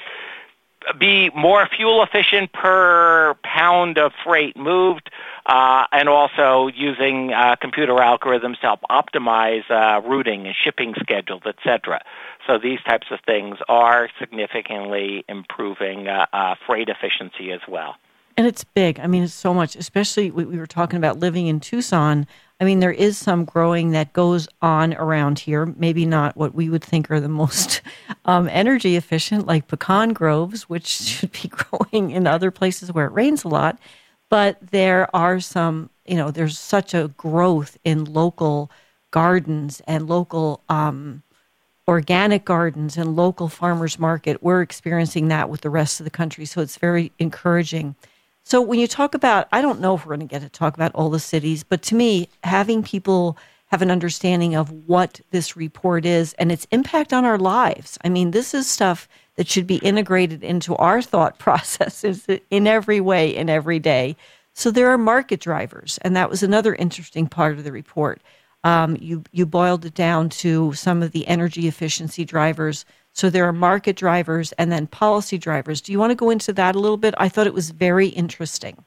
be more fuel efficient per pound of freight moved, uh, and also using uh, computer algorithms to help optimize uh, routing and shipping schedules, et cetera. So these types of things are significantly improving uh, uh, freight efficiency as well. And it's big. I mean, it's so much, especially we, we were talking about living in Tucson. I mean, there is some growing that goes on around here, maybe not what we would think are the most um, energy efficient, like pecan groves, which should be growing in other places where it rains a lot. But there are some, you know, there's such a growth in local gardens and local um, organic gardens and local farmers market. We're experiencing that with the rest of the country. So it's very encouraging. So when you talk about, I don't know if we're going to get to talk about all the cities, but to me, having people have an understanding of what this report is and its impact on our lives. I mean, this is stuff that should be integrated into our thought processes in every way, in every day. So there are market drivers, and that was another interesting part of the report. Um, you, you boiled it down to some of the energy efficiency drivers. So there are market drivers and then policy drivers. Do you want to go into that a little bit? I thought it was very interesting.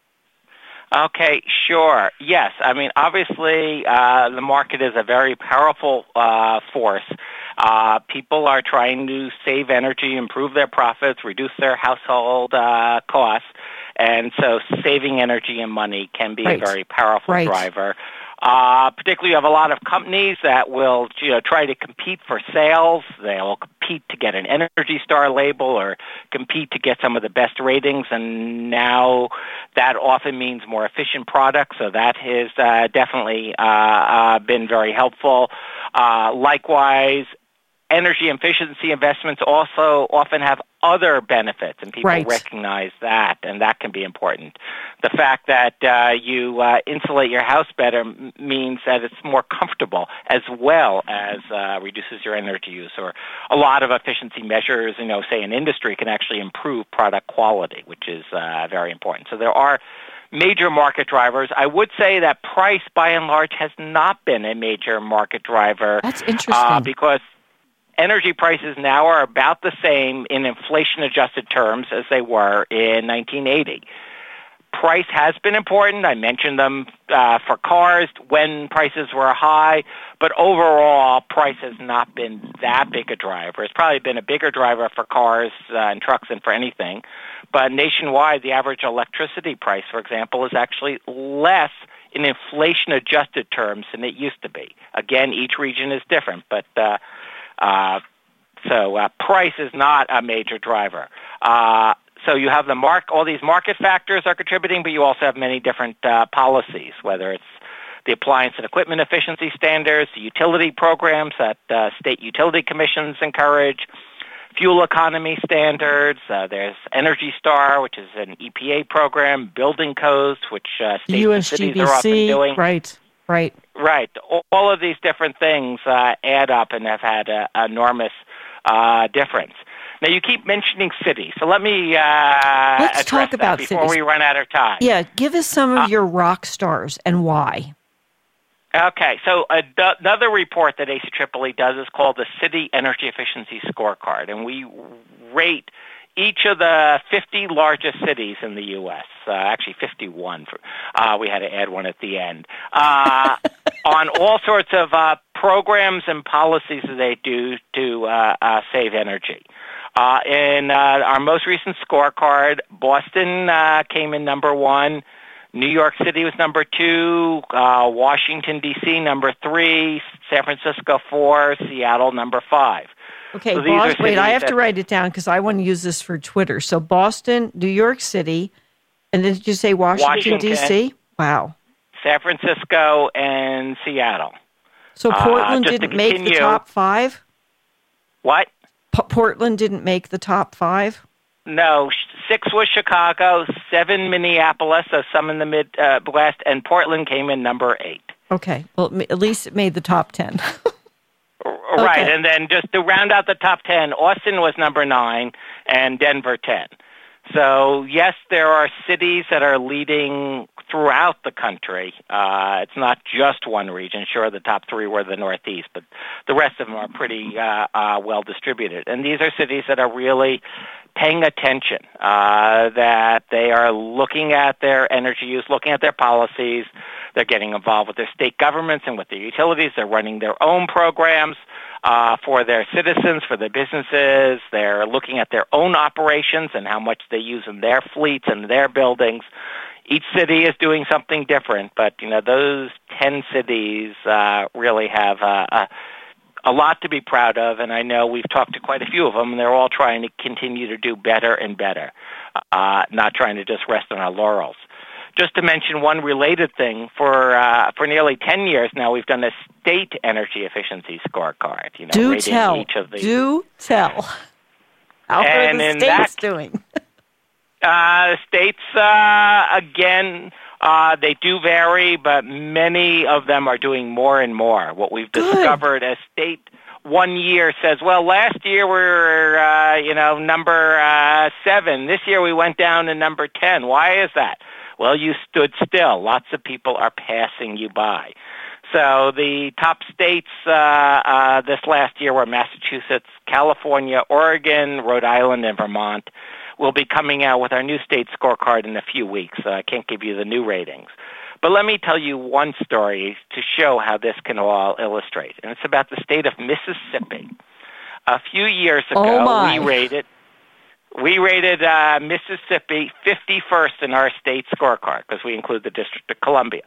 Okay, sure. Yes. I mean, obviously, uh, the market is a very powerful uh, force. Uh, people are trying to save energy, improve their profits, reduce their household uh, costs. And so saving energy and money can be right. a very powerful right. driver. Uh, particularly, you have a lot of companies that will, you know, try to compete for sales. They'll compete to get an Energy Star label or compete to get some of the best ratings, and now that often means more efficient products. So that has uh, definitely uh, uh, been very helpful. Uh, likewise, energy efficiency investments also often have other benefits, and people right. recognize that, and that can be important. The fact that uh, you uh, insulate your house better m- means that it's more comfortable, as well as uh, reduces your energy use. Or a lot of efficiency measures, you know, say in industry, can actually improve product quality, which is uh, very important. So there are major market drivers. I would say that price, by and large, has not been a major market driver. That's interesting. Uh, because energy prices now are about the same in inflation-adjusted terms as they were in nineteen eighty. Price has been important. I mentioned them uh, for cars when prices were high, but overall, price has not been that big a driver. It's probably been a bigger driver for cars uh, and trucks than for anything. But nationwide, the average electricity price, for example, is actually less in inflation-adjusted terms than it used to be. Again, each region is different, but uh, Uh, so uh, price is not a major driver. Uh, so you have the mark. All these market factors are contributing, but you also have many different uh, policies, whether it's the appliance and equipment efficiency standards, the utility programs that uh, state utility commissions encourage, fuel economy standards. Uh, there's Energy Star, which is an E P A program, building codes, which uh, states U and S G B C, cities are often doing. Right. Right. Right. All of these different things uh, add up and have had an enormous uh, difference. Now, you keep mentioning cities, so let me uh, Let's address talk that about before cities. we run out of time. Yeah, give us some of Uh, your rock stars and why. Okay, so uh, d- another report that A C E E E does is called the City Energy Efficiency Scorecard, and we rate each of the fifty largest cities in the U S, uh, actually fifty-one, for, uh, we had to add one at the end, uh, on all sorts of uh, programs and policies that they do to uh, uh, save energy. Uh, in uh, our most recent scorecard, Boston uh, came in number one, New York City was number two, uh, Washington, D C number three, San Francisco four, Seattle number five. Okay, so Boston, wait, I have that, to write it down because I want to use this for Twitter. So Boston, New York City, and then did you say Washington, Washington D C? Wow. San Francisco and Seattle. So Portland uh, didn't make the top five? What? P- Portland didn't make the top five? No, six was Chicago, seven Minneapolis, so some in the Midwest, uh, and Portland came in number eight. Okay, well, at least it made the top ten. Right, okay. And then just to round out the top ten, Austin was number nine and Denver ten. So, yes, there are cities that are leading throughout the country. Uh, it's not just one region. Sure, the top three were the Northeast, but the rest of them are pretty uh, uh, well distributed. And these are cities that are really paying attention, uh, that they are looking at their energy use, looking at their policies. They're getting involved with their state governments and with their utilities. They're running their own programs uh, for their citizens, for their businesses. They're looking at their own operations and how much they use in their fleets and their buildings. Each city is doing something different, but you know those ten cities uh, really have uh, a, a lot to be proud of, and I know we've talked to quite a few of them, and they're all trying to continue to do better and better, uh, not trying to just rest on our laurels. Just to mention one related thing, for uh, for nearly ten years now, we've done a state energy efficiency scorecard. You know, Do rating tell. Each of the, Do tell. How and are the states that, doing? uh, states, uh, again, uh, they do vary, but many of them are doing more and more. What we've Good. discovered as state one year says, well, last year we were, uh, you know, number uh, seven. This year we went down to number ten. Why is that? Well, you stood still. Lots of people are passing you by. So the top states uh, uh, this last year were Massachusetts, California, Oregon, Rhode Island, and Vermont. We'll be coming out with our new state scorecard in a few weeks. So I can't give you the new ratings. But let me tell you one story to show how this can all illustrate. And it's about the state of Mississippi. A few years ago, oh we rated... We rated uh, Mississippi fifty-first in our state scorecard because we include the District of Columbia.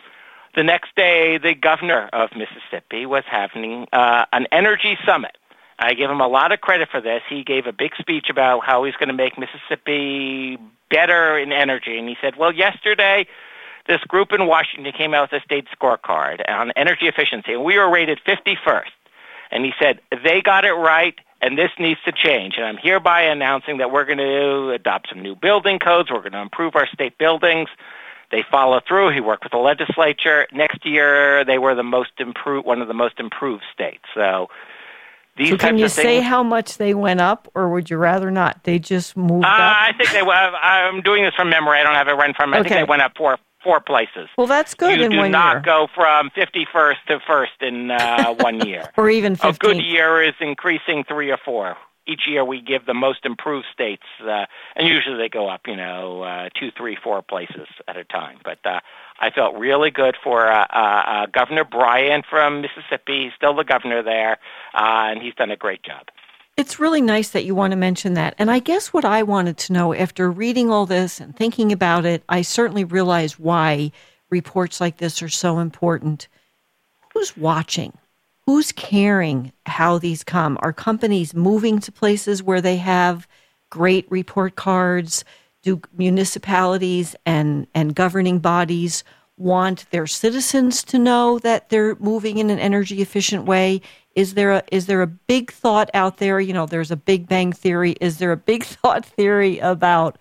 The next day, the governor of Mississippi was having uh, an energy summit. I give him a lot of credit for this. He gave a big speech about how he's going to make Mississippi better in energy. And he said, well, yesterday, this group in Washington came out with a state scorecard on energy efficiency, and we were rated fifty-first. And he said, they got it right, and this needs to change. And I'm hereby announcing that we're going to adopt some new building codes. We're going to improve our state buildings. They follow through. He worked with the legislature. Next year, they were the most improved, one of the most improved states. So these so types can you of things, say how much they went up, or would you rather not? They just moved uh, up? I think they. I'm doing this from memory. I don't have it right in front of me. I Okay. think they went up four four places. Well, that's good you in do one not year. go from fifty-first to first in uh, one year. Or even A fifteenth. good year is increasing three or four. Each year we give the most improved states, uh, and usually they go up, you know, uh, two, three, four places at a time. But uh, I felt really good for uh, uh, uh, Governor Bryan from Mississippi. He's still the governor there, uh, and he's done a great job. It's really nice that you want to mention that. And I guess what I wanted to know after reading all this and thinking about it, I certainly realize why reports like this are so important. Who's watching? Who's caring how these come? Are companies moving to places where they have great report cards? Do municipalities and, and governing bodies want their citizens to know that they're moving in an energy efficient way? Is there a is there a big thought out there? You know, there's a Big Bang Theory. Is there a big thought theory about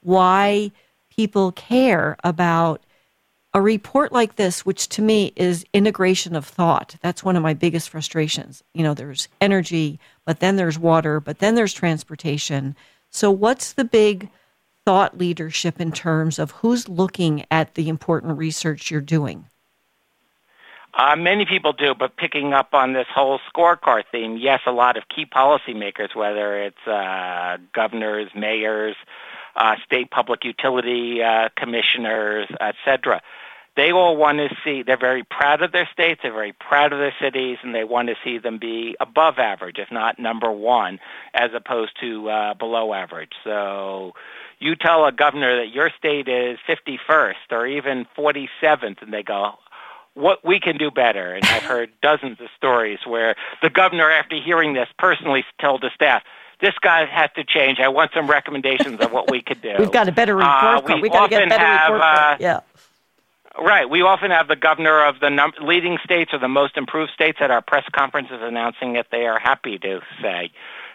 why people care about a report like this, which to me is integration of thought? That's one of my biggest frustrations. You know, there's energy, but then there's water, but then there's transportation. So what's the big thought leadership in terms of who's looking at the important research you're doing? Uh, many people do, but picking up on this whole scorecard theme, yes, a lot of key policymakers, whether it's uh, governors, mayors, uh, state public utility uh, commissioners, et cetera, they all want to see, they're very proud of their states, they're very proud of their cities, and they want to see them be above average, if not number one, as opposed to uh, below average. So you tell a governor that your state is fifty-first or even forty-seventh, and they go, what we can do better. And I've heard dozens of stories where the governor, after hearing this, personally told the staff, this guy has to change. I want some recommendations of what we could do. We've got a better report uh, card. We We've got to get better have, report card. Uh, yeah. Right. We often have the governor of the num- leading states or the most improved states at our press conferences announcing that they are happy to say,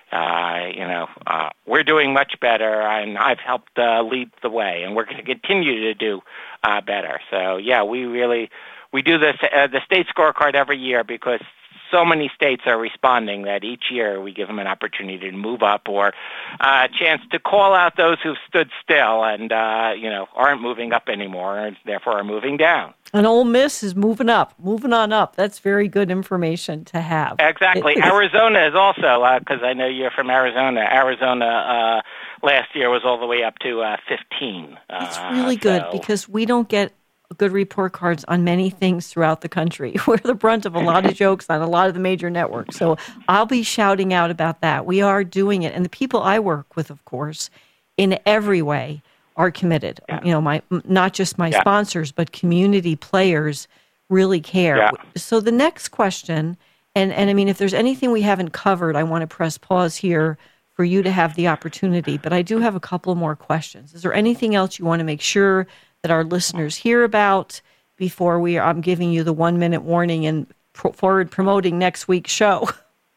uh, you know, uh, we're doing much better, and I've helped uh, lead the way, and we're going to continue to do uh, better. So, yeah, we really we do this uh, the state scorecard every year because so many states are responding that each year we give them an opportunity to move up or uh, a chance to call out those who've stood still and, uh, you know, aren't moving up anymore and therefore are moving down. And Ole Miss is moving up, moving on up. That's very good information to have. Exactly. Arizona is also, because uh, I know you're from Arizona, Arizona uh, last year was all the way up to uh, fifteen. It's uh, really good so. because we don't get good report cards on many things throughout the country. We're the brunt of a lot of jokes on a lot of the major networks. So I'll be shouting out about that. We are doing it. And the people I work with, of course, in every way are committed. Yeah. You know, my not just my yeah. sponsors, but community players really care. Yeah. So the next question, and, and I mean, if there's anything we haven't covered, I want to press pause here for you to have the opportunity. But I do have a couple more questions. Is there anything else you want to make sure that our listeners hear about before we I'm giving you the one-minute warning and pro- forward promoting next week's show?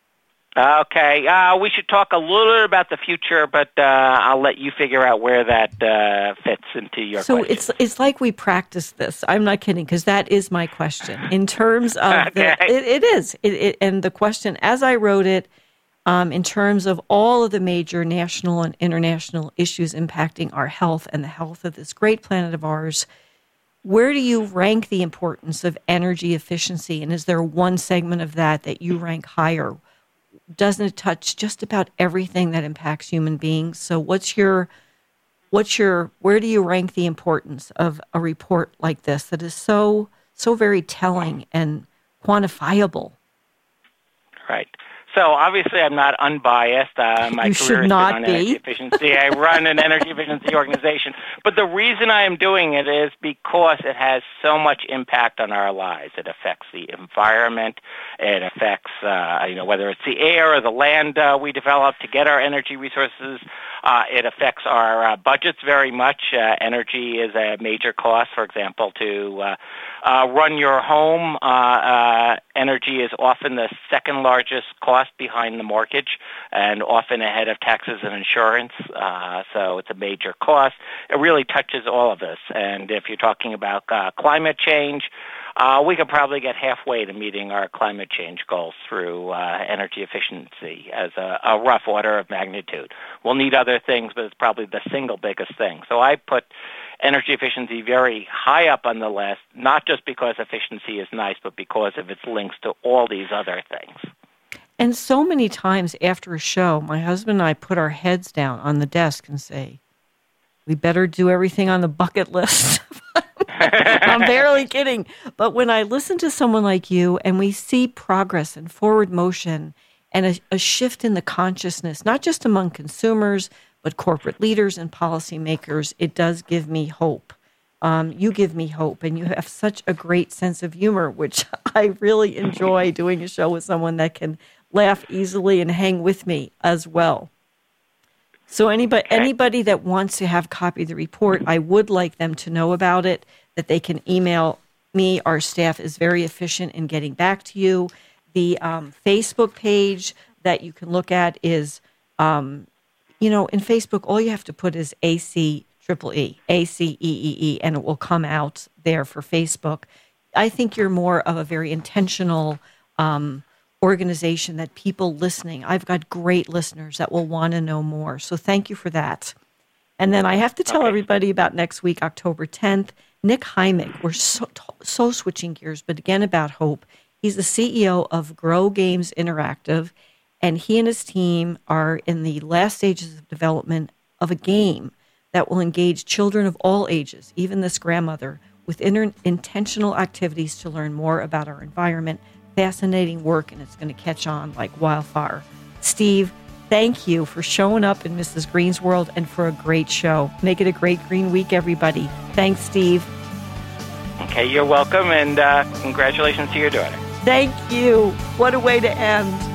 Okay. Uh, we should talk a little bit about the future, but uh, I'll let you figure out where that uh, fits into your so question. it's it's like we practiced this. I'm not kidding, because that is my question. In terms of okay. the, it, it is. It, it, and the question, as I wrote it, Um, in terms of all of the major national and international issues impacting our health and the health of this great planet of ours, where do you rank the importance of energy efficiency? And is there one segment of that that you rank higher? Doesn't it touch just about everything that impacts human beings? So what's your, what's your, where do you rank the importance of a report like this that is so, so very telling and quantifiable? Right. So obviously, I'm not unbiased. Uh, my you career should has not been on be. energy efficiency. I run an energy efficiency organization. But the reason I am doing it is because it has so much impact on our lives. It affects the environment. It affects, uh, you know, whether it's the air or the land uh, we develop to get our energy resources. Uh, it affects our uh, budgets very much. Uh, energy is a major cost. For example, to uh, uh, run your home, uh, uh, energy is often the second largest cost behind the mortgage and often ahead of taxes and insurance. Uh, so it's a major cost. It really touches all of us. And if you're talking about uh, climate change, uh, we could probably get halfway to meeting our climate change goals through uh, energy efficiency as a, a rough order of magnitude. We'll need other things, but it's probably the single biggest thing. So I put energy efficiency very high up on the list, not just because efficiency is nice, but because of its links to all these other things. And so many times after a show, my husband and I put our heads down on the desk and say, we better do everything on the bucket list. I'm barely kidding. But when I listen to someone like you and we see progress and forward motion and a, a shift in the consciousness, not just among consumers, but corporate leaders and policymakers, it does give me hope. Um, you give me hope, and you have such a great sense of humor, which I really enjoy doing a show with someone that can laugh easily and hang with me as well. So anybody anybody that wants to have a copy of the report, I would like them to know about it, that they can email me. Our staff is very efficient in getting back to you. The um, Facebook page that you can look at is, um, you know, in Facebook, all you have to put is A C Triple E, A C E E E, and it will come out there for Facebook. I think you're more of a very intentional um, organization that people listening, I've got great listeners that will want to know more. So thank you for that. And then I have to tell okay. everybody about next week, October tenth. Nick Hymick. We're so, so switching gears, but again about hope. He's the C E O of Grow Games Interactive, and he and his team are in the last stages of development of a game that will engage children of all ages, even this grandmother, with inter- intentional activities to learn more about our environment. Fascinating work, and it's going to catch on like wildfire. Steve, thank you for showing up in Missus Green's World and for a great show. Make it a great green week, everybody. Thanks, Steve. Okay, you're welcome, and uh, congratulations to your daughter. Thank you. What a way to end.